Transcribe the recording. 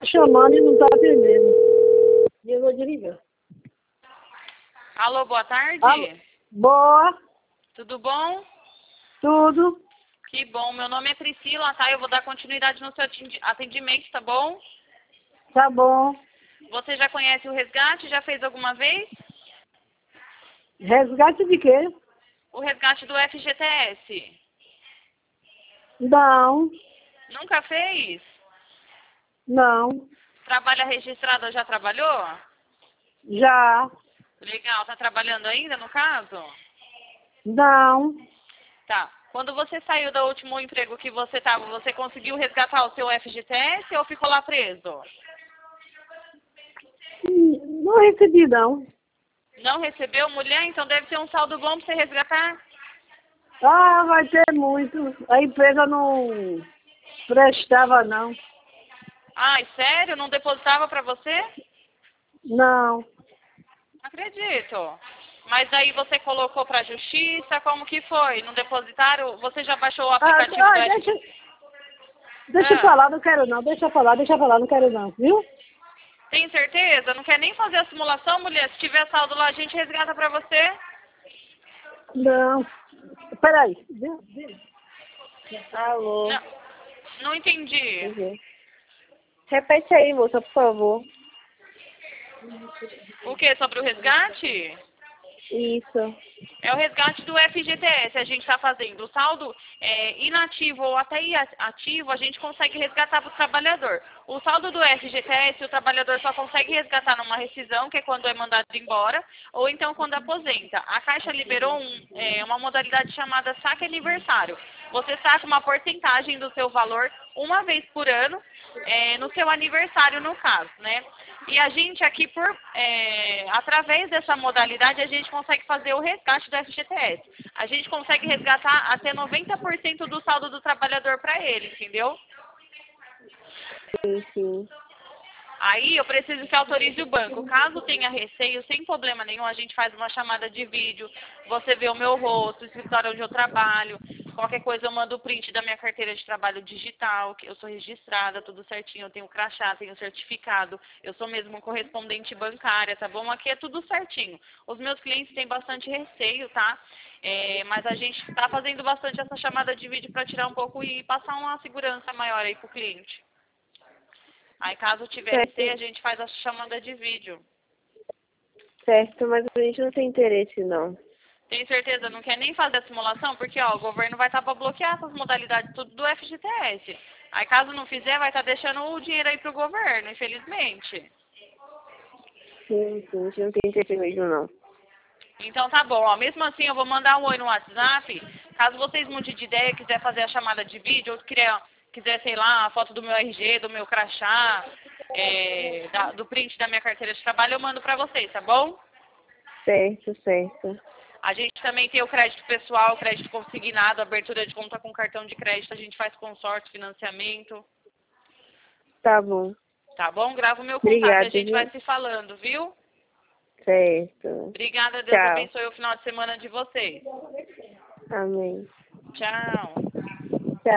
Chamando e não tá atendendo. E eu vou desligar. Alô, boa tarde. Alô. Boa, Tudo bom? tudo. Que bom. Meu nome é Priscila, tá? Eu vou dar continuidade no seu atendimento, tá bom? Tá bom. Você já conhece o resgate? Já fez alguma vez? Resgate de quê? O resgate do FGTS. Não, Nunca fez? não. Trabalha registrada, já trabalhou? Já. Legal. Tá trabalhando ainda, no caso? Não. Tá. Quando você saiu do último emprego que você estava, você conseguiu resgatar o seu FGTS ou ficou lá preso? Não recebi, não. Não recebeu, mulher? Então deve ter um saldo bom para você resgatar. Ah, vai ter muito. A empresa não prestava, não. Ai, sério? Não depositava para você? Não. Acredito. Mas aí você colocou para a justiça, como que foi? Não depositaram? Você já baixou o aplicativo do Deixa eu falar, não quero não. Deixa eu falar, não quero não. Viu? Tem certeza? Não quer nem fazer a simulação, mulher? Se tiver saldo lá, a gente resgata para você. Não. Peraí. Alô. Não, não entendi. Uhum. Repete aí, moça, por favor. O que? Sobre o resgate? Isso. É o resgate do FGTS, a gente está fazendo. O saldo inativo ou até ativo, a gente consegue resgatar para o trabalhador. O saldo do FGTS, o trabalhador só consegue resgatar numa rescisão, que é quando é mandado embora, ou então quando aposenta. A Caixa liberou uma modalidade chamada saque aniversário. Você saca uma porcentagem do seu valor uma vez por ano, no seu aniversário, no caso, né? E a gente aqui, através dessa modalidade, a gente consegue fazer o resgate do FGTS. A gente consegue resgatar até 90% do saldo do trabalhador para ele, entendeu? Sim, sim. Aí eu preciso que autorize o banco. Caso tenha receio, sem problema nenhum, a gente faz uma chamada de vídeo, você vê o meu rosto, o escritório onde eu trabalho. Qualquer coisa eu mando o print da minha carteira de trabalho digital, que eu sou registrada, tudo certinho, eu tenho crachá, tenho certificado, eu sou mesmo correspondente bancária, tá bom? Aqui é tudo certinho. Os meus clientes têm bastante receio, tá? Mas a gente está fazendo bastante essa chamada de vídeo para tirar um pouco e passar uma segurança maior aí pro cliente. Aí caso tiver receio, a gente faz a chamada de vídeo. Certo, mas a gente não tem interesse, não. Tem certeza? Não quer nem fazer a simulação? Porque, ó, o governo vai estar para bloquear essas modalidades tudo do FGTS. Aí, caso não fizer, vai estar deixando o dinheiro aí pro governo, infelizmente. Sim, sim, a gente não tem interesse mesmo, não. Então, tá bom. Ó, mesmo assim, eu vou mandar um oi no WhatsApp. Caso vocês mudem de ideia, quiser fazer a chamada de vídeo, ou quiser, sei lá, a foto do meu RG, do meu crachá, do print da minha carteira de trabalho, eu mando pra vocês, tá bom? Certo, certo. A gente também tem o crédito pessoal, crédito consignado, abertura de conta com cartão de crédito, a gente faz consórcio, financiamento. Tá bom. Tá bom? Grava o meu contato, Obrigada, a gente viu? vai se falando, viu? Certo. Obrigada, Deus Tchau. abençoe o final de semana de vocês. Amém. Tchau.